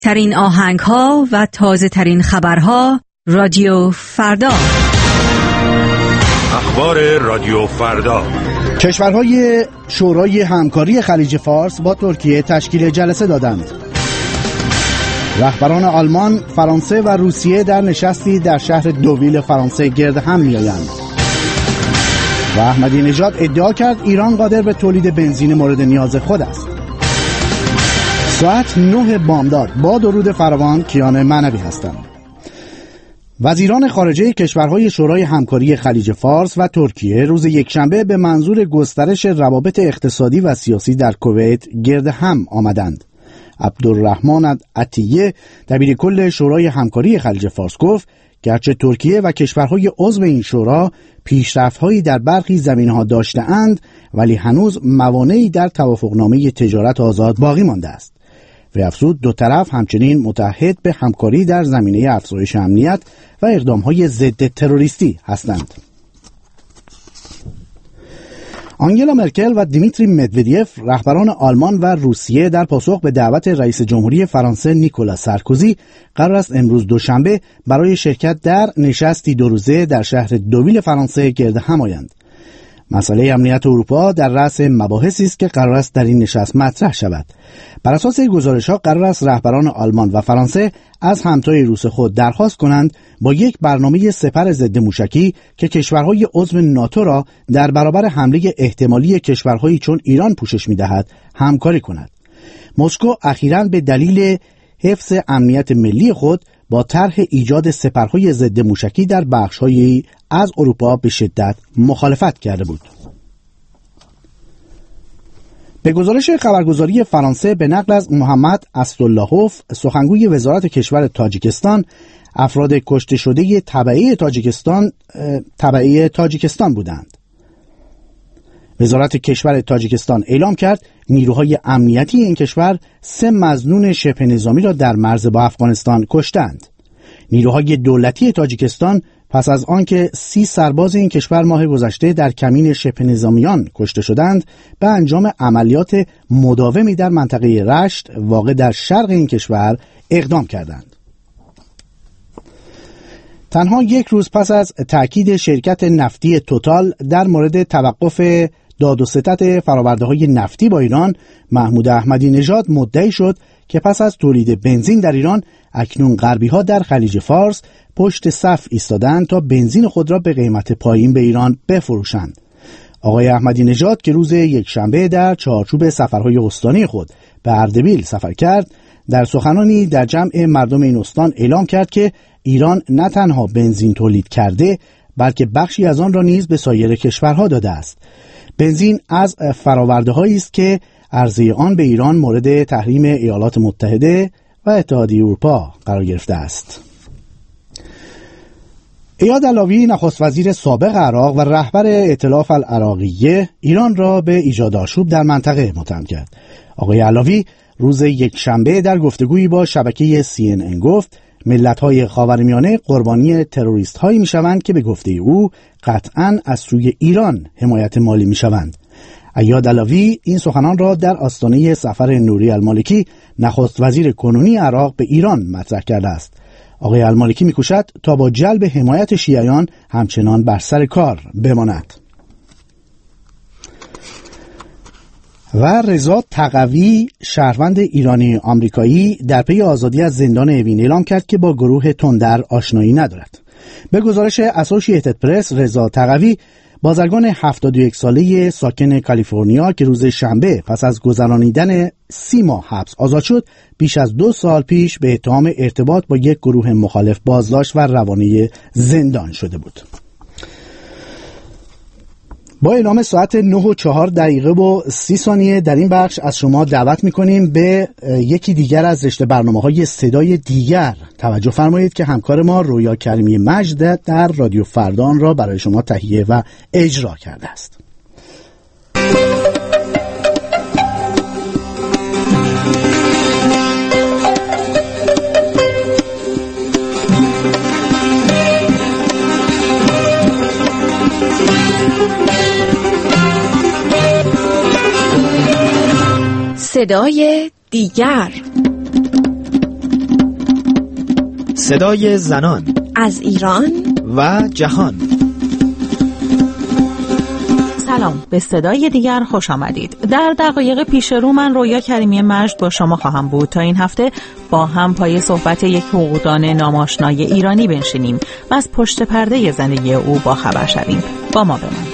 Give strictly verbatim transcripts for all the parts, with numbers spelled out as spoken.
ترین آهنگ ها و تازه ترین خبرها رادیو فردا. اخبار رادیو فردا. کشورهای شورای همکاری خلیج فارس با ترکیه تشکیل جلسه دادند. رهبران آلمان، فرانسه و روسیه در نشستی در شهر دوویل فرانسه گرد هم می‌آیند. و احمدی نژاد ادعا کرد ایران قادر به تولید بنزین مورد نیاز خود است. ساعت نه بامداد با درود فراوان، کیان معنوی هستند. وزیران خارجه کشورهای شورای همکاری خلیج فارس و ترکیه روز یکشنبه به منظور گسترش روابط اقتصادی و سیاسی در کویت گرد هم آمدند. عبدالرحمن عطیه دبیر کل شورای همکاری خلیج فارس گفت گرچه ترکیه و کشورهای عضو این شورا پیشرفت‌هایی در برخی زمینه‌ها داشته‌اند، ولی هنوز موانعی در توافقنامه تجارت آزاد باقی مانده است. و افزود دو طرف همچنین متحد به همکاری در زمینه افزایش امنیت و اقدام‌های ضد تروریستی هستند. آنگلا مرکل و دیمیتری مدودیف رهبران آلمان و روسیه در پاسخ به دعوت رئیس جمهوری فرانسه نیکولاس سارکوزی قرار است امروز دوشنبه برای شرکت در نشستی دو روزه در شهر دوویل فرانسه گرد هم آیند. مسئله امنیت اروپا در رأس مباحثی است که قرار است در این نشست مطرح شود. بر اساس گزارش‌ها قرار است رهبران آلمان و فرانسه از همتای روس خود درخواست کنند با یک برنامه سپر ضد موشکی که کشورهای عضو ناتو را در برابر حمله احتمالی کشورهایی چون ایران پوشش می‌دهد همکاری کند. مسکو اخیراً به دلیل حفظ امنیت ملی خود با طرح ایجاد سپرهای ضد موشکی در بخش‌هایی از اروپا به شدت مخالفت کرده بود. به گزارش خبرگزاری فرانسه به نقل از محمد اسداللهوف سخنگوی وزارت کشور تاجیکستان، افراد کشته شده تبعی تاجیکستان تبعی تاجیکستان بودند. وزارت کشور تاجیکستان اعلام کرد نیروهای امنیتی این کشور سه مظنون شبه نظامی را در مرز با افغانستان کشتند. نیروهای دولتی تاجیکستان پس از آنکه سی سرباز این کشور ماه گذشته در کمین شبه نظامیان کشته شدند، به انجام عملیات مداومی در منطقه رشت واقع در شرق این کشور اقدام کردند. تنها یک روز پس از تأکید شرکت نفتی توتال در مورد توقف داد و ستد فرآورده‌های نفتی با ایران، محمود احمدی نژاد مدعی شد که پس از تولید بنزین در ایران اکنون غربی‌ها در خلیج فارس پشت صف ایستادند تا بنزین خود را به قیمت پایین به ایران بفروشند. آقای احمدی نژاد که روز یکشنبه در چارچوب سفرهای استانی خود به اردبیل سفر کرد، در سخنانی در جمع مردم این استان اعلام کرد که ایران نه تنها بنزین تولید کرده، بلکه بخشی از آن را نیز به سایر کشورها داده است. بنزین از فرآورده‌هایی است که عرضه آن به ایران مورد تحریم ایالات متحده و اتحادیه اروپا قرار گرفته است. ایاد علاوی نخست وزیر سابق عراق و رهبر ائتلاف العراقیه ایران را به ایجاد آشوب در منطقه متهم کرد. آقای علاوی روز یکشنبه در گفتگویی با شبکه سی ان ان گفت ملت‌های خاورمیانه قربانی تروریست‌هایی می‌شوند که به گفته او قطعاً از سوی ایران حمایت مالی می‌شوند. ایاد علاوی این سخنان را در آستانه سفر نوری المالکی نخست وزیر کنونی عراق به ایران مطرح کرده است. آقای المالکی می‌کوشد تا با جلب حمایت شیعیان همچنان بر سر کار بماند. و رضا تقوی شهروند ایرانی آمریکایی در پی آزادی از زندان اوین اعلام کرد که با گروه تندر آشنایی ندارد. به گزارش اسوسییتد پرس، رضا تقوی بازرگان هفتاد و یک ساله ساکن کالیفرنیا که روز شنبه پس از گذرانیدن سی ماه حبس آزاد شد، بیش از دو سال پیش به اتهام ارتباط با یک گروه مخالف بازداشت و روانه زندان شده بود. با اعلام ساعت نه و چهار دقیقه و سی ثانیه در این بخش از شما دعوت می‌کنیم به یکی دیگر از رشته برنامه‌های صدای دیگر توجه فرمایید که همکار ما رویا کریمی مجد در رادیو فردان را برای شما تهیه و اجرا کرده است. صدای دیگر. صدای زنان از ایران و جهان. سلام، به صدای دیگر خوش آمدید. در دقایق پیش رو من رویا کریمی مجد با شما خواهم بود تا این هفته با هم پای صحبت یک حقوقدان ناماشنای ایرانی بنشینیم و از پشت پرده زندگی او با خبر شویم. با ما بمانید.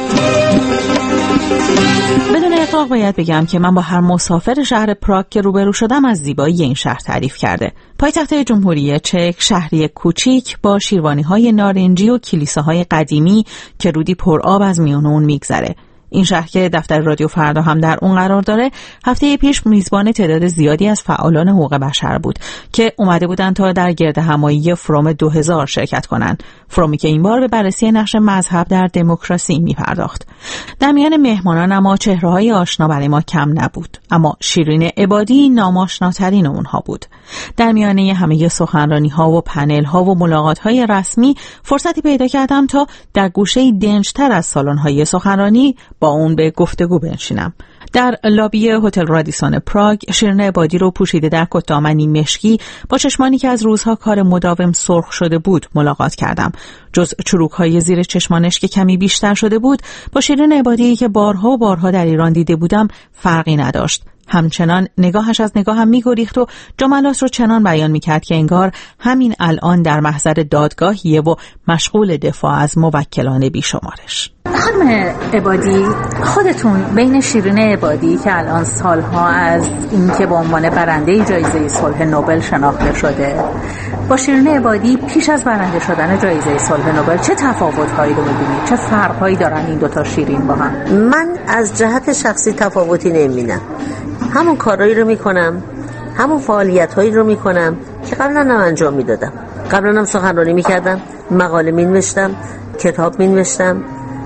بدون اطلاق باید بگم که من با هر مسافر شهر پراگ که روبرو شدم از زیبایی این شهر تعریف کرده. پایتخت جمهوری چک شهری کوچیک با شیروانی‌های نارنجی و کلیساهای قدیمی که رودی پرآب از میان اون میگذره. این شهر که دفتر رادیو فردا هم در اون قرار داره، هفته پیش میزبان تعداد زیادی از فعالان حقوق بشر بود که اومده بودن تا در گردهمایی فروم دو هزار شرکت کنن. فرومی که این بار به بررسی نقش مذهب در دموکراسی میپرداخت. در میان مهمانان اما چهره‌های آشنا برای ما کم نبود، اما شیرین عبادی ناماشناترین اونها بود. در میانه همه سخنرانی‌ها و پنل‌ها و ملاقات‌های رسمی فرصتی پیدا کردم تا در گوشه‌ای دنج‌تر از سالن‌های سخنرانی با اون به گفتگو بنشینم. در لابی هتل رادیسون پراگ شیرین عبادی رو پوشیده در کت دامنی مشکی با چشمانی که از روزها کار مداوم سرخ شده بود ملاقات کردم. جز چروک‌های زیر چشمانش که کمی بیشتر شده بود، با شیرین عبادی که بارها و بارها در ایران دیده بودم فرقی نداشت. همچنان نگاهش از نگاهم می‌گریخت و جملات رو چنان بیان می‌کرد که انگار همین الان در محضر دادگاهیه و مشغول دفاع از موکلان بیشمارش. خانم عبادی، خودتون بین شیرین عبادی که الان سالها از این که به عنوان برنده جایزه صلح نوبل شناخته شده با شیرین عبادی پیش از برنده شدن جایزه صلح نوبل چه تفاوت‌هایی رو می‌بینید؟ چه فرق‌هایی دارن این دوتا شیرین با هم؟ من از جهت شخصی تفاوتی نمی‌بینم. همون کارهایی رو می‌کنم، همون فعالیت‌هایی رو می‌کنم که قبلا هم انجام می‌دادم. قبلا هم سخنرانی می‌کردم، مقاله می‌نوشتم، کتاب می‌نوشتم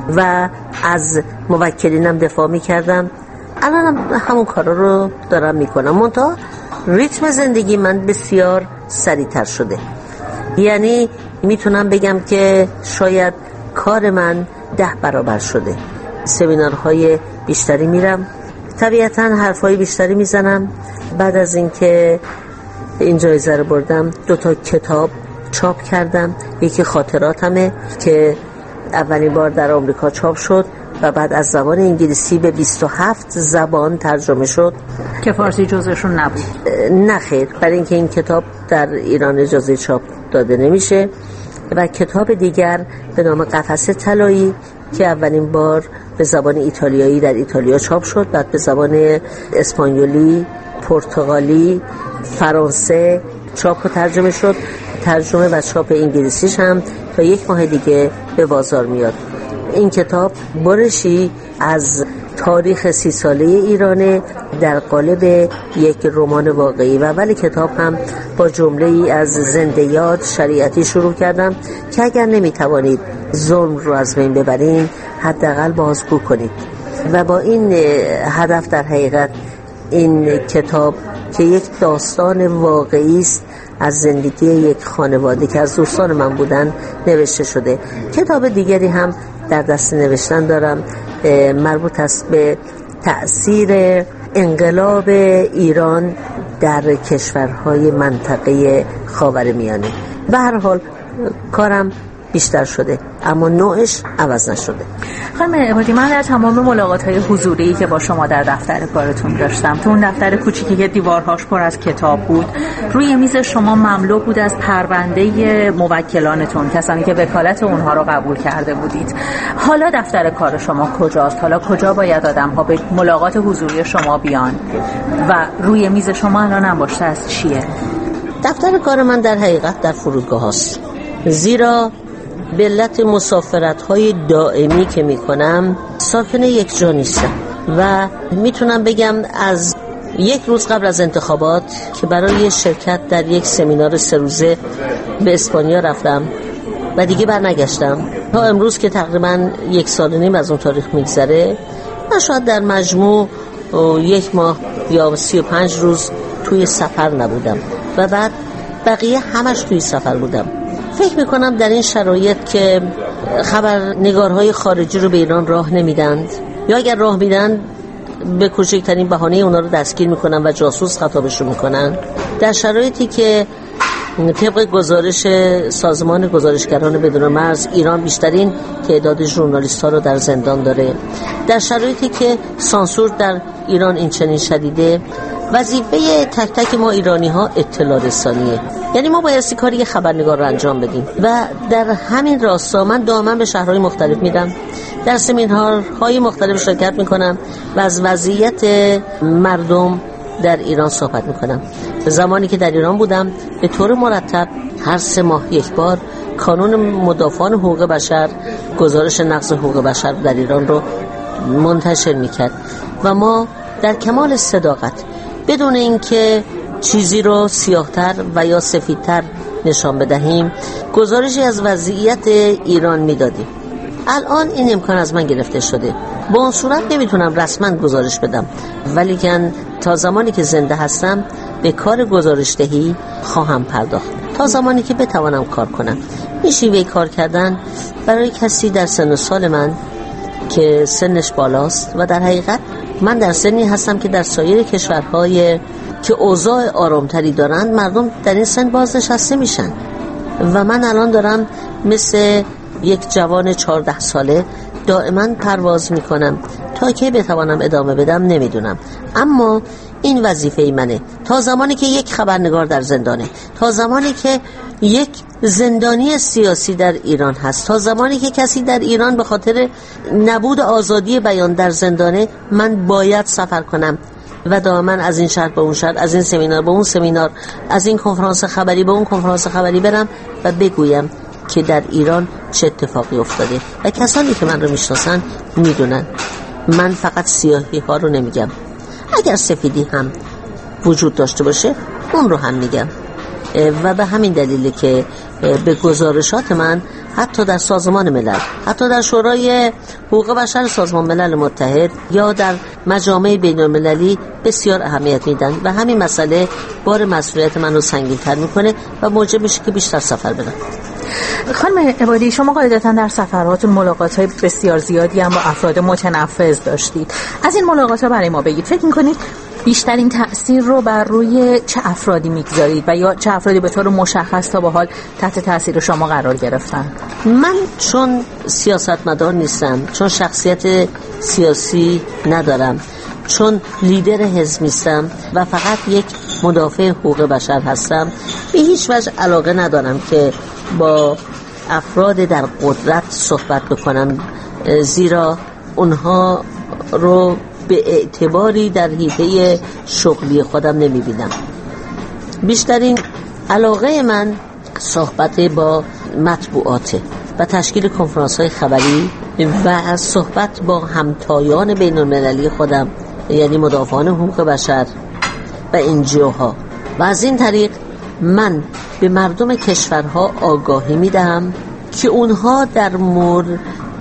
و از موکلینم دفاع می‌کردم. الان هم همون کارا رو دارم می‌کنم. منتها ریتم زندگی من بسیار سریع‌تر شده. یعنی میتونم بگم که شاید کار من ده برابر شده. سمینارهای بیشتری میرم، طبیعتاً حرفای بیشتری میزنم. بعد از اینکه این جایزه رو بردم دو تا کتاب چاپ کردم. یکی خاطراتمه که اولین بار در آمریکا چاپ شد و بعد از زبان انگلیسی به بیست و هفت زبان ترجمه شد که فارسی جزوشون نبود. نه خیر، برای اینکه این کتاب در ایران اجازه چاپ داده نمیشه. و کتاب دیگر به نام قفسه طلایی که اولین بار به زبان ایتالیایی در ایتالیا چاپ شد، بعد به زبان اسپانیولی، پرتغالی، فرانسه چاپ و ترجمه شد. ترجمه و چاپ انگلیسیش هم تا یک ماه دیگه به بازار میاد. این کتاب برشی از تاریخ سی ساله ایرانه در قالب یک رمان واقعی و ولی کتاب هم با جمله ای از زنده یاد شریعتی شروع کردم که اگر نمیتوانید ظلم رو از بین ببرین حداقل بازگو کنید. و با این هدف در حقیقت این کتاب که یک داستان واقعی است از زندگی یک خانواده که از دوستان من بودن نوشته شده. کتاب دیگری هم در دست نوشتن دارم مربوط است به تأثیر انقلاب ایران در کشورهای منطقه خاورمیانه. به هر حال کارم بیشتر شده اما نوعش عوض نشده. خانم عبادی، من در تمام ملاقات‌های حضوری که با شما در دفتر کارتون داشتم، تو اون دفتر کوچیکی که دیوارهاش پر از کتاب بود، روی میز شما مملو بود از پرونده موکلانتون، کسانی که وکالت اونها رو قبول کرده بودید. حالا دفتر کار شما کجاست؟ حالا کجا باید آدم‌ها به ملاقات حضوری شما بیان؟ و روی میز شما الان انباشته از چیه؟ دفتر کار من در حقیقت در فرودگاه هاست، زیرا به علت مسافرت‌های دائمی که می‌کنم ساکن یک جا نیستم و میتونم بگم از یک روز قبل از انتخابات که برای شرکت در یک سمینار سه روزه به اسپانیا رفتم و دیگه برنگشتم تا امروز که تقریباً یک سال و نیم از اون تاریخ میگذره. من شاید در مجموع یک ماه یا سی و پنج روز توی سفر نبودم و بعد بقیه همش توی سفر بودم. فکر میکنم در این شرایط که خبرنگارهای خارجی رو به ایران راه نمیدند یا اگر راه میدن به کوچکترین بهانه اونا رو دستگیر میکنن و جاسوس خطابشون میکنن، در شرایطی که طبق گزارش سازمان گزارشگران بدون مرز، ایران بیشترین تعداد ژورنالیست‌ها رو در زندان داره. در شرایطی که سانسور در ایران این چنین شدیده، وظیفه تک تک ما ایرانی‌ها اطلاع رسانیه. یعنی ما بایستی کاری یه خبرنگار رو انجام بدیم و در همین راستا من دائما به شهرهای مختلف میدم، در سمینارهای مختلف شرکت میکنم و از وضعیت مردم در ایران صحبت میکنم. زمانی که در ایران بودم به طور مرتب هر سه ماه یک بار کانون مدافعان حقوق بشر گزارش نقض حقوق بشر در ایران رو منتشر میکرد و ما در کمال صداقت بدون اینکه چیزی رو سیاه‌تر و یا سفیدتر نشان بدهیم گزارشی از وضعیت ایران میدادیم. الان این امکان از من گرفته شده، با اون صورت نمیتونم رسما گزارش بدم، ولی که تا زمانی که زنده هستم به کار گزارش دهی خواهم پرداخت تا زمانی که بتوانم کار کنم. این شیوه کار کردن برای کسی در سن و سال من که سنش بالاست و در حقیقت من در سنی هستم که در سایر کشورهای که اوضاع آرامتری دارند مردم در این سن بازنشسته میشن و من الان دارم مثل یک جوان چهارده ساله دائما پرواز میکنم. تا که بتوانم ادامه بدم نمیدونم، اما این وظیفه منه تا زمانی که یک خبرنگار در زندانه، تا زمانی که یک زندانی سیاسی در ایران هست، تا زمانی که کسی در ایران به خاطر نبود آزادی بیان در زندانه، من باید سفر کنم و دائما از این شهر به اون شهر، از این سمینار به اون سمینار، از این کنفرانس خبری به اون کنفرانس خبری برم و بگویم که در ایران چه اتفاقی افتاده و کسانی که من رو میشناسن میدونن. من فقط سیاهی ها رو نمیگم، اگر سفیدی هم وجود داشته باشه اون رو هم میگم و به همین دلیله که به گزارشات من حتی در سازمان ملل، حتی در شورای حقوق بشر سازمان ملل متحد یا در مجامع بین المللی بسیار اهمیت میدن و همین مسئله بار مسئولیت من رو سنگین‌تر میکنه و موجب میشه که بیشتر سفر برم. خانم عبادی، شما قاعدتاً در سفرات ملاقات‌های بسیار زیادی هم با افراد متنفذ داشتید. از این ملاقات‌ها برای ما بگید. فکر می‌کنید بیشترین تأثیر رو بر روی چه افرادی می‌گذارید و یا چه افرادی به طور مشخص تا به حال تحت تأثیر شما قرار گرفتن؟ من چون سیاستمدار نیستم، چون شخصیت سیاسی ندارم، چون لیدر حزب نیستم و فقط یک مدافع حقوق بشر هستم، به هیچ وجه علاقه ندارم که با افراد در قدرت صحبت بکنم، زیرا اونها رو به اعتباری در حیطه شغلی خودم نمیبینم. بیشترین علاقه من صحبت با مطبوعاته و تشکیل کنفرانس های خبری و از صحبت با همتایان بین المللی خودم، یعنی مدافعان حقوق بشر و انجیوها، و از این طریق من به مردم کشورها آگاهی میدهم که اونها در مورد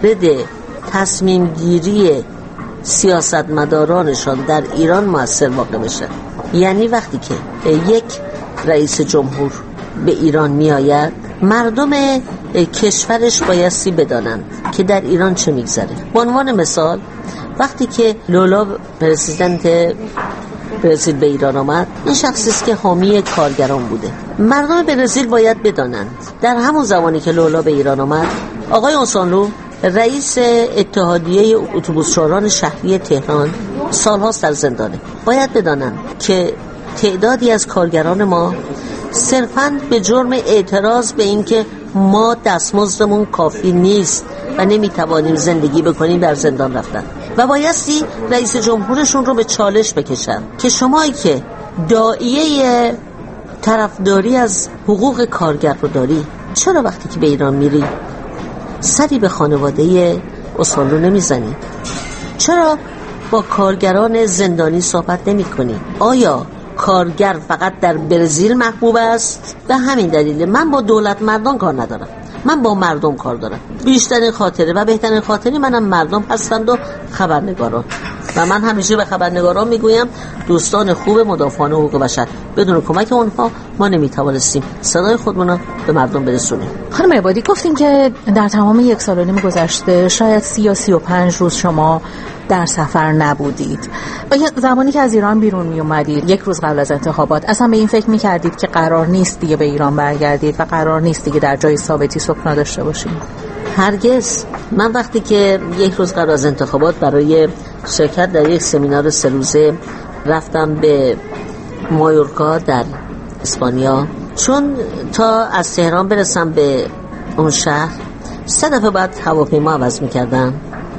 تصمیم گیری سیاستمدارانشان در ایران مؤثر واقع بشه. یعنی وقتی که یک رئیس جمهور به ایران می آید، مردم کشورش بایستی بدانند که در ایران چه میگذره. به عنوان مثال وقتی که لولا پرزیدنت برزیل به ایران آمد، این شخصی است که حامی کارگران بوده. مردم برزیل باید بدانند در همون زمانی که لولا به ایران آمد، آقای اونسانلو رئیس اتحادیه اتوبوسرانان شهری تهران سالهاست در زندانه. باید بدانند که تعدادی از کارگران ما صرفاً به جرم اعتراض به اینکه ما دستمزدمون کافی نیست و نمیتوانیم زندگی بکنیم در زندان رفتن و بایستی رئیس جمهورشون رو به چالش بکشن که شمایی که داعیه طرفداری از حقوق کارگر رو داری، چرا وقتی که به ایران میری سری به خانواده اصولو نمیزنی؟ چرا با کارگران زندانی صحبت نمی کنی؟ آیا کارگر فقط در برزیل محبوب است؟ به همین دلیل من با دولت مردان کار ندارم، من با مردم کار دارم. بیشترین خاطره و بهترین خاطری منم مردم هستند و خبرنگاران. و من همیشه به خبرنگاران میگویم دوستان خوب مدافعان حقوق بشر، بدون کمک اونها ما نمیتوانستیم صدای خودمون رو به مردم برسونیم. خانم عبادی، گفتیم که در تمام یک سال و نیم گذشته شاید سی یا سی و پنج روز شما در سفر نبودید. زمانی که از ایران بیرون می اومدید، یک روز قبل از انتخابات، اصلا به این فکر می کردید که قرار نیست دیگه به ایران برگردید و قرار نیست دیگه در جای ثابتی سکنا داشته باشید؟ هرگز. من وقتی که یک روز قبل از انتخابات برای شرکت در یک سمینار سه روزه رفتم به مایورکا در اسپانیا، چون تا از تهران برسم به اون شهر سه دفعه بعد هواپیما عوض می‌کردم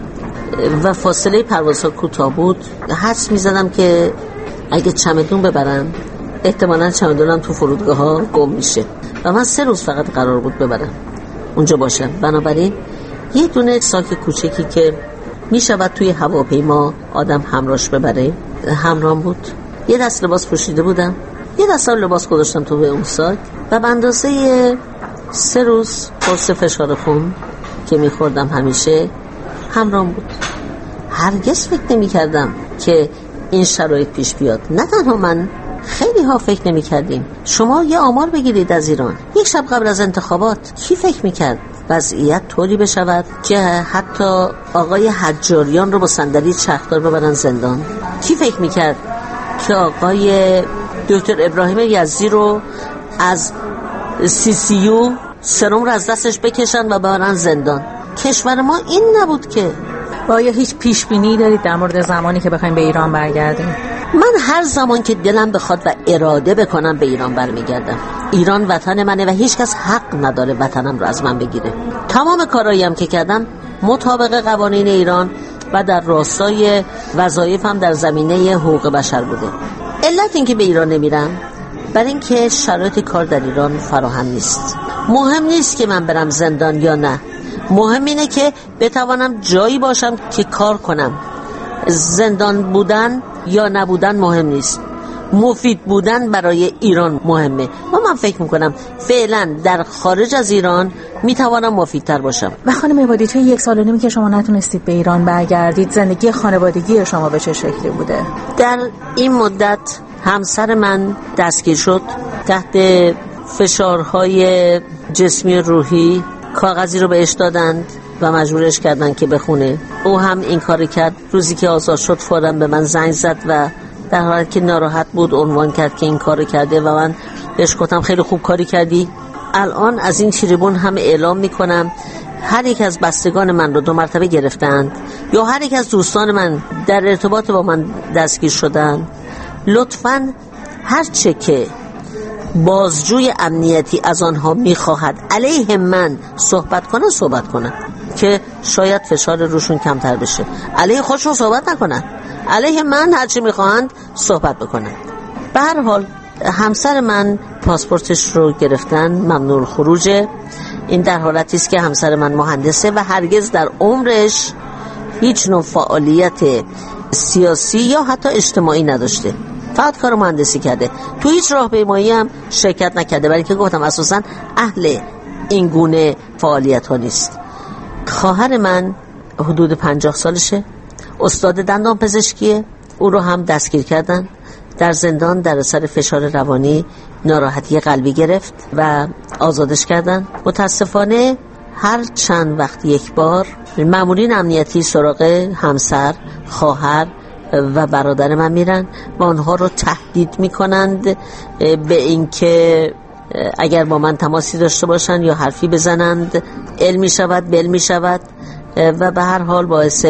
و فاصله پروازها کوتاه بود، حدس می‌زدم که اگه چمدون ببرم احتمالاً چمدونم تو فرودگاه‌ها گم میشه و من سه روز فقط قرار بود ببرم اونجا باشم. بنابراین یه دونه ساک کوچکی که میشود توی هواپیما آدم همراهش ببره همراهم بود. یه دست لباس پوشیده بودم، یه دست لباس گذاشتم تو به اون ساک و به اندازه سه روز قرص فشار خون که میخوردم همیشه همراهم بود. هرگز فکر نمی کردم که این شرایط پیش بیاد. نه تنها من، خیلی ها فکر نمی کردیم. شما یه آمار بگیرید از ایران، یک شب قبل از انتخابات کی فکر می کرد وضعیت طوری بشود که حتی آقای حجاریان رو با صندلی چرخدار ببرن زندان؟ کی فکر می کرد که آقای دکتر ابراهیم یزدی رو از سی سی یو سرم رو از دستش بکشن و ببرن زندان؟ کشور ما این نبود که. آیا هیچ پیش بینی دارید در مورد زمانی که بخوایم به ایران برگردیم؟ من هر زمان که دلم بخواد و اراده بکنم به ایران برمیگردم. ایران وطن منه و هیچ کس حق نداره وطنم رو از من بگیره. تمام کارهایی هم که کردم مطابق قوانین ایران و در راستای وظایفم در زمینه حقوق بشر بوده. علت این که به ایران نمیرم برای اینکه شرایط کار در ایران فراهم نیست. مهم نیست که من برم زندان یا نه، مهم اینه که بتوانم جایی باشم که کار کنم. زندان بودن یا نبودن مهم نیست، مفید بودن برای ایران مهمه و من فکر میکنم فعلا در خارج از ایران میتوانم مفیدتر باشم. و خانم عبادی، توی یک سال و نیمی که شما نتونستید به ایران برگردید، زندگی خانوادگی شما به چه شکلی بوده؟ در این مدت همسر من دستگیر شد تحت فشارهای جسمی و روحی. کاغذی رو بهش دادند و مجبورش کردن که بخونه. او هم این کاری کرد. روزی که آزاد شد فوراً به من زنگ زد و در حالی که ناراحت بود عنوان کرد که این کارو کرده و من بهش گفتم خیلی خوب کاری کردی. الان از این تریبون هم اعلام میکنم هر یک از بستگان من رو دو مرتبه گرفتند یا هر یک از دوستان من در ارتباط با من دستگیر شدند، لطفاً هر چه که بازجوی امنیتی از آنها میخواهد علیه من صحبت کنن صحبت کنن که شاید فشار روشون کمتر بشه. علیه خودشون صحبت نکنن، علیه من هر چی میخواهند صحبت بکنن. به هر حال همسر من پاسپورتش رو گرفتن، ممنوع خروجه. این در حالتی است که همسر من مهندسه و هرگز در عمرش هیچ نوع فعالیت سیاسی یا حتی اجتماعی نداشته، فقط کار مهندسی کرده. تو هیچ راهپیمایی هم شرکت نکرده، برای که گفتم اساساً اهل این گونه فعالیت ها نیست. خواهر من حدود پنجاه سالشه، استاد دندان پزشکیه. او رو هم دستگیر کردن، در زندان در اثر فشار روانی ناراحتی قلبی گرفت و آزادش کردن. متاسفانه هر چند وقت یک بار مامورین امنیتی سراغ همسر، خواهر و برادر من میرن و آنها رو تهدید میکنند به اینکه اگر با من تماسی داشته باشن یا حرفی بزنند علمی شود بل می شود و به هر حال باعث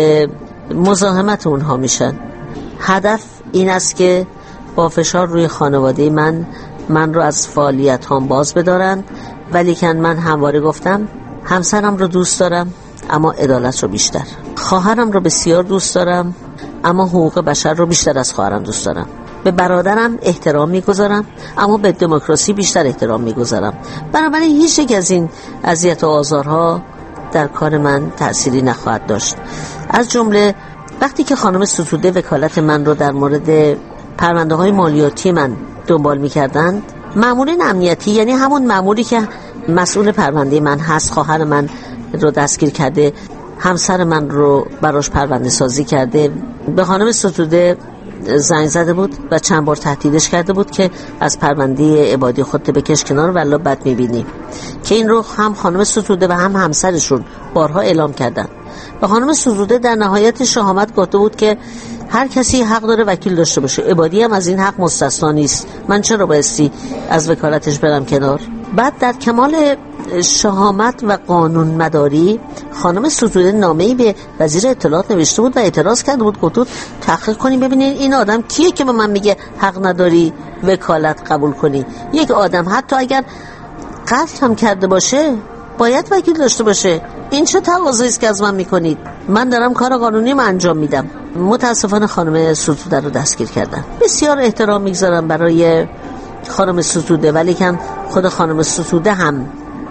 مزاحمت اونها میشن. هدف این است که با فشار روی خانواده من من رو از فعالیت هم باز بدارند، ولی که من همواره گفتم همسرم رو دوست دارم اما عدالت رو بیشتر، خواهرم رو بسیار دوست دارم اما حقوق بشر رو بیشتر از خواهرم دوست دارم، به برادرم احترام میگذارم اما به دموکراسی بیشتر احترام میگذارم. بنابراین هیچ یک از این اذیت و آزارها در کار من تأثیری نخواهد داشت. از جمله وقتی که خانم ستوده وکالت من رو در مورد پرونده های مالیاتی من دنبال میکردند، مامورین امنیتی، یعنی همون ماموری که مسئول پرونده من هست، خواهر من رو دستگیر کرده، همسر من رو براش پرونده سازی کرده. به خانم ستوده زنگ زده بود و چند بار تهدیدش کرده بود که از پرونده عبادی خودت بکش کنار والله بد میبینی، که این رو هم خانم ستوده و هم همسرشون بارها اعلام کردن. و خانم ستوده در نهایت شهامت گفته بود که هر کسی حق داره وکیل داشته باشه، عبادی هم از این حق مستثنا نیست، من چرا بایستی از وکالتش برم کنار. بعد در کمال شهامت و قانون مداری خانم ستوده نامه‌ای به وزیر اطلاعات نوشته بود و اعتراض کرده بود، گفت تحقیق کنیم ببینین این آدم کیه که به من میگه حق نداری وکالت قبول کنی. یک آدم حتی اگر قتل هم کرده باشه باید وکیل داشته باشه. این چه تقاضایی است که از من میکنید؟ من دارم کار قانونی من انجام میدم. متاسفانه خانم ستوده رو دستگیر کردن. بسیار احترام میگذارم برای خانم ستوده، ولی کن خود خانم ستوده هم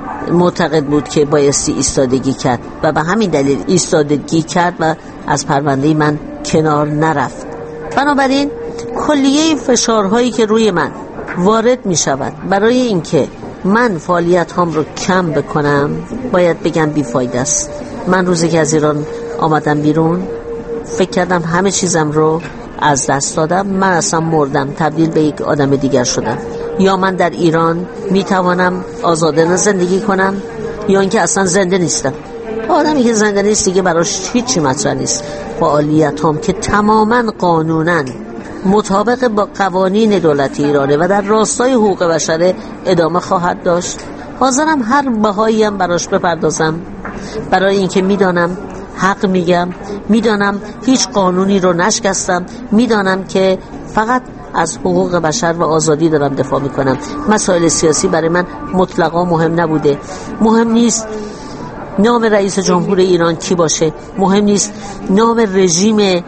معتقد بود که بایستی ایستادگی کرد و به همین دلیل ایستادگی کرد و از پرونده من کنار نرفت. بنابراین کلیه فشارهایی که روی من وارد می شود برای اینکه من فعالیت هام رو کم بکنم، باید بگم بیفایده است. من روزی که از ایران آمدم بیرون فکر کردم همه چیزم رو از دست دادم، من اصلا مردم، تبدیل به یک آدم دیگر شدم. یا من در ایران میتوانم آزادانه زندگی کنم یا اینکه اصلا زنده نیستم. آدمی که زنده نیست دیگه براش هیچی مطرح نیست. فعالیتام که تماما قانوناً مطابق با قوانین دولت ایرانه و در راستای حقوق بشر ادامه خواهد داشت. حاضرم هر بهایی هم براش بپردازم، برای اینکه میدانم حق میگم، میدانم هیچ قانونی رو نشکستم، میدانم که فقط از حقوق بشر و آزادی دارم دفاع میکنم. مسائل سیاسی برای من مطلقا مهم نبوده. مهم نیست نام رئیس جمهور ایران کی باشه، مهم نیست نام رژیم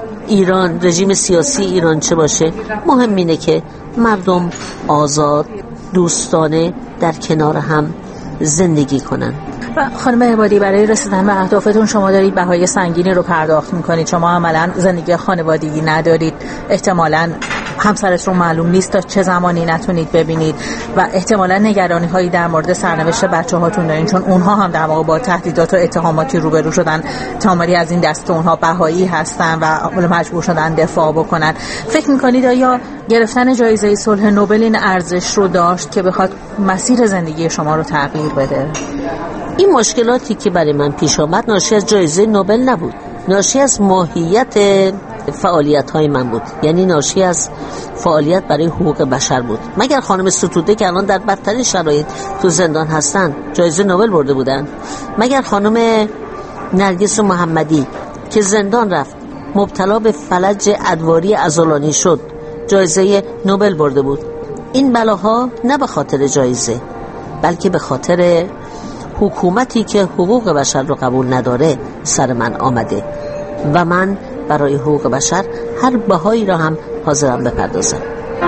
ایران، رژیم سیاسی ایران چه باشه. مهم اینه که مردم آزاد، دوستانه در کنار هم زندگی کنن. و خانم عبادی، برای رسیدن به اهدافتون شما دارید بهای سنگینی رو پرداخت میکنید. شما عملا زندگی خانوادگی ندارید، احتمالاً همسرتون معلوم نیست تا چه زمانی نتونید ببینید و احتمالاً نگرانی هایی در مورد سرنوشت بچه هاتون دارین، چون اونها هم در واقع با تهدیدات و اتهاماتی روبرو شدن. تمامی از این دست اونها بهایی هستن و مجبور شدن دفاع بکنن. فکر میکنید آیا گرفتن جایزه صلح نوبل این ارزش رو داشت که بخواد مسیر زندگی شما رو تغییر بده؟ این مشکلاتی که برای من پیش آمد ناشی از جایزه نوبل نبود، ناشی از ماهیت فعالیت های من بود، یعنی ناشی از فعالیت برای حقوق بشر بود. مگر خانم ستوده که الان در بدترین شرایط تو زندان هستن جایزه نوبل برده بودن؟ مگر خانم نرگس محمدی که زندان رفت مبتلا به فلج ادواری عضلانی شد جایزه نوبل برده بود؟ این بلاها نه به خاطر جایزه بلکه به خاطر حکومتی که حقوق بشر رو قبول نداره سر من آمده و من برای حقوق بشر هر بهایی را هم حاضرم بپردازم.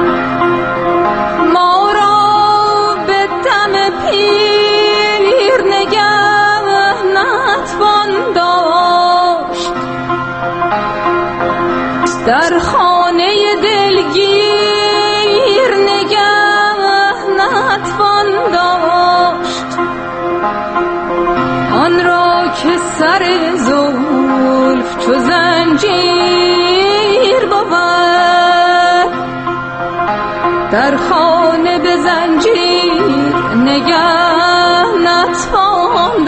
ما را به دم پیر نگه نتوان داشت، در خانه دلگیر نگه نتوان داشت، آن را که سر زلف چو زنجیر بود، در خانه به زنجیر نگه نتوان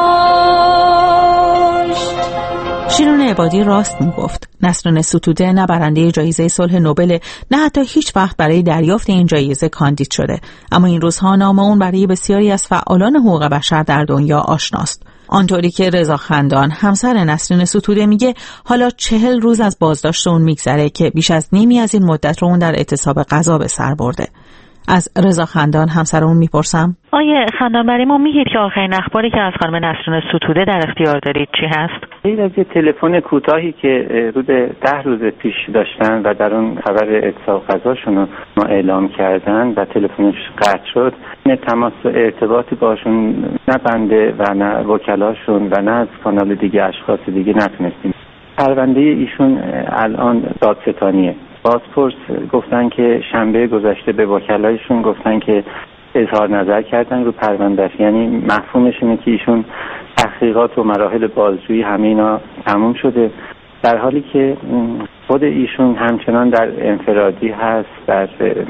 داشت. شیرین عبادی راست میگفت. نسرین ستوده نه برنده جایزه صلح نوبل، نه حتی هیچ وقت برای دریافت این جایزه کاندید شده، اما این روزها نام اون برای بسیاری از فعالان حقوق بشر در دنیا آشناست. آنطوری که رضا خندان همسر نسرین ستوده میگه حالا چهل روز از بازداشت اون میگذره که بیش از نیمی از این مدت رو اون در اعتصاب غذا به سر برده. از رضا خندان همسر اون میپرسم آیه خندان برای ما میگید که آخرین اخباری که از خانم نسرین ستوده در اختیار دارید چی هست؟ این از یه تلفن کوتاهی که حدود ده روز پیش داشتن و در اون خبر اعتصاب غذاشون رو ما اعلام کردن و تلفنش قطع شد، نه تماس ارتباطی باشون نه بنده و نه وکلاشون و نه از کانال دیگه اشخاص دیگه نتونستیم. پرونده ایشون الان دادستانیه. بازپرس گفتن که شنبه گذشته به وکلایشون گفتن که اظهار نظر کردن رو پروندهش، یعنی مفهومش اینه که ایشون تحقیقات و مراحل بازجویی همه اینا تموم شده، در حالی که خود ایشون همچنان در انفرادی هست، در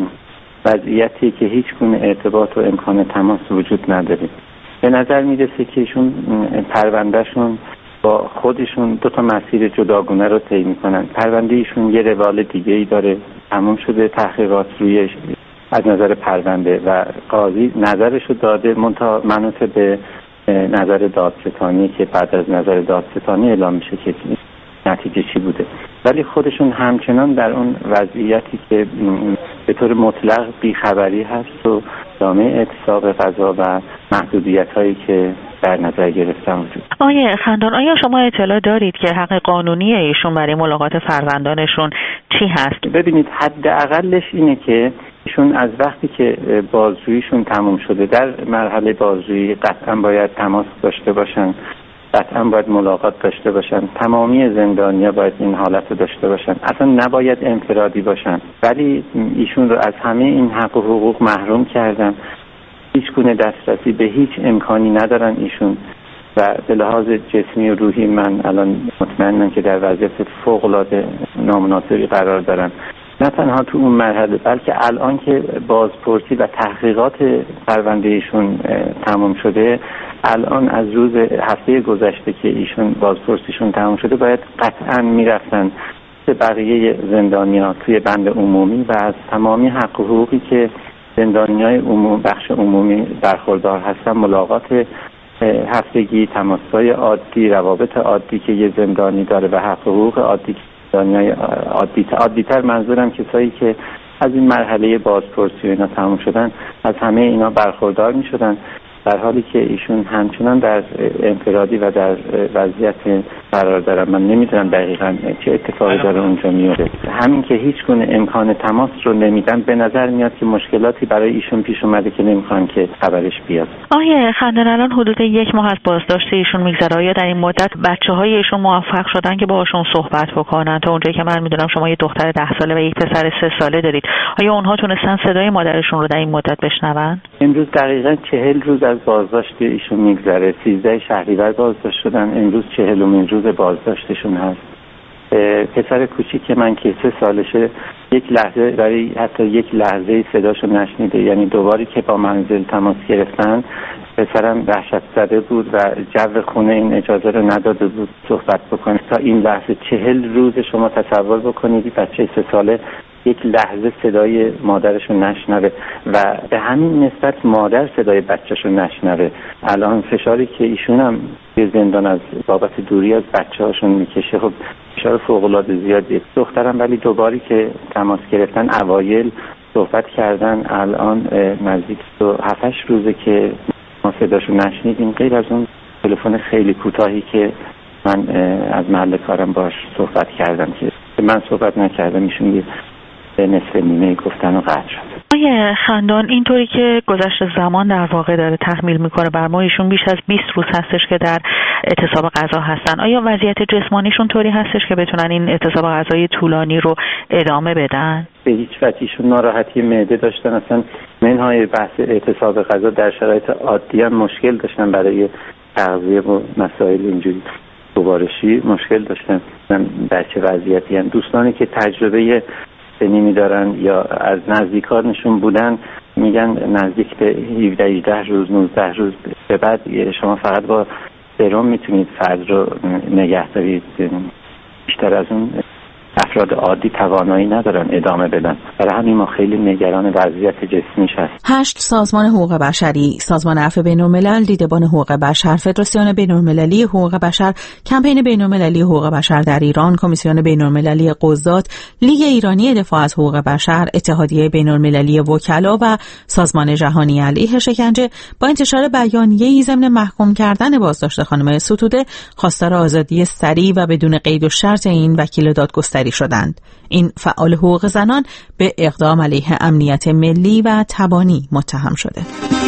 وضعیتی که هیچ گونه ارتباط و امکان تماس وجود نداره. به نظر میرسه که ایشون پروندهشون با خودشون دو تا مسیر جداگونه رو طی میکنن. پرونده ایشون یه روال دیگه ای داره، تموم شده تحقیقات روی از نظر پرونده و قاضی نظرش رو داده، منتها منوط به نظر دادستانی که بعد از نظر دادستانی اعلام میشه که نتیجه چی بوده. ولی خودشون همچنان در اون وضعیتی که به طور مطلق بیخبری هست و ادامه اعتصاب قضا و محدودیت هایی که در نظر گرفتن وجود. آیه خندان، آیا شما اطلاع دارید که حق قانونی ایشون برای ملاقات فرزندانشون چی هست؟ ببینید، حداقلش اینه که ایشون از وقتی که بازجوییشون تموم شده در مرحله بازجویی قطعا باید تماس داشته باشن، قطعا باید ملاقات داشته باشن، تمامی زندانیا باید این حالت رو داشته باشن، اصلا نباید انفرادی باشن. ولی ایشون رو از همه این حق و حقوق محروم کردن، هیچ گونه دسترسی به هیچ امکانی ندارن ایشون و به لحاظ جسمی و روحی من الان مطمئنم که در وضعیت فوق‌العاده نامناسبی قرار دارن. نه تنها تو اون مرحله بلکه الان که بازپرسی و تحقیقات پرونده ایشون تمام شده، الان از روز هفته گذشته که ایشون بازپرسیشون تمام شده باید قطعا میرفتن به بقیه زندانیا توی بند عمومی و از تمامی حق و حقوقی که زندانیای عموم بخش عمومی برخوردار هستن، ملاقات هفتگی، تماس‌های عادی، روابط عادی که یه زندانی داره و حق و حقوق عادی که زندانیای عادی عادی‌تر، منظورم کسایی که از این مرحله بازپرسی و اینا تموم شدن از همه اینا برخوردار می‌شدن، در حالی که ایشون همچنان در انفرادی و در وضعیت قرار دارن. من نمیدونم دقیقاً چه اتفاقی داره اونجا میفته. همین که هیچ گونه امکان تماس رو نمیدن، به نظر میاد که مشکلاتی برای ایشون پیش اومده که نمیخوان که خبرش بیاد. آیه خندان، الان حدود یک ماه از بازداشت ایشون میگذره. آیا در این مدت بچه‌های ایشون موفق شدن که باهاشون صحبت بکنن؟ تا اونجایی که من میدونم شما یه دختر ده ساله و یک پسر سه ساله دارید. آیا اونها تونستن صدای مادرشون رو در این مدت بشنون؟ امروز دقیقاً چهل روز از بازداشت ایشون میگذره. سیزده شهریور بازداشت شدن، امروز چهلمین روز بازداشتشون هست. پسر کوچیک من که سه سالشه یک لحظه برای حتی یک لحظه صداشو نشنیده، یعنی دوباری که با منزل تماس گرفتن پسرم وحشت زده بود و جو خونه این اجازه رو نداده بود صحبت بکنه. تا این لحظه چهل روز شما تصور بکنید بچه سه ساله یک لحظه صدای مادرشو نشنوه و به همین نسبت مادر صدای بچه‌شو نشنوه. الان فشاری که ایشون هم به زندان از بابت دوری از بچه‌هاشون میکشه، خب فشار فوق‌العاده زیادیه. دخترم ولی دوباری که تماس گرفتن اوایل صحبت کردن، الان نزدیک تو هفت هشت روزه که ما صداشو نشنیدیم، غیر از اون تلفن خیلی کوتاهی که من از محل کارم باش صحبت کردم که من صحبت نکردم، ایشون یه نصف نیمه گفتن و قطع شد. آیه خندان، اینطوری که گذشت زمان در واقع داره تحمیل میکنه بر ما، ایشون بیش از بیست روز هستش که در اعتصاب غذا هستن. آیا وضعیت جسمانیشون طوری هستش که بتونن این اعتصاب غذای طولانی رو ادامه بدن؟ به هیچ وجه. ایشون ناراحتی معده داشتن، اصلا منهای بحث اعتصاب غذا در شرایط عادی هم مشکل داشتن برای تغذیه و مسائل اینجوری گوارشی مشکل داشتن. در چه وضعیتی هم دوستانی که تجربه سنی دارن یا از نزدیکانشون بودن میگن نزدیک به هفده هجده روز نوزده روز به بعد شما فقط با سرم میتونید فرد رو نگه دارید، بیشتر از اون افراد عادی توانایی ندارن ادامه بدن. برای همین ما خیلی نگران وضعیت جسمیش هست. هشت سازمان حقوق بشری، سازمان عفو بین‌الملل، دیدبان حقوق بشر، فدراسیون بین‌المللی حقوق بشر، کمپین بین‌المللی حقوق بشر در ایران، کمیسیون بین‌المللی قضات، لیگ ایرانی دفاع از حقوق بشر، اتحادیه بین‌المللی وکلا و سازمان جهانی علیه شکنجه با انتشار بیانیه‌ای ضمن محکوم کردن بازداشت خانم ستوده خواستار آزادی سریع و بدون قید و شرط این وکیل دادگستری شدند. این فعال حقوق زنان به اقدام علیه امنیت ملی و تبانی متهم شده.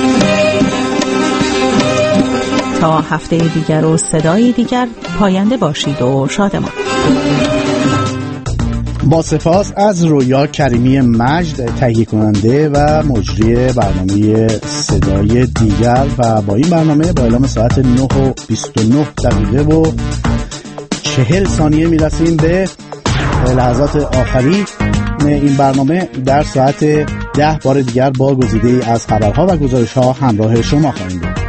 تا هفته دیگر و صدای دیگر، پاینده باشید و شادمان. با سپاس از رویا کریمی مجد، تهیه کننده و مجری برنامه صدای دیگر، و با این برنامه با اعلام ساعت نه و بیست و نه دقیقه و چهل ثانیه میرسیم به لحظات آخری این برنامه. در ساعت ده بار دیگر با گزیده از خبرها و گزارش‌ها همراه شما خواهیم بود.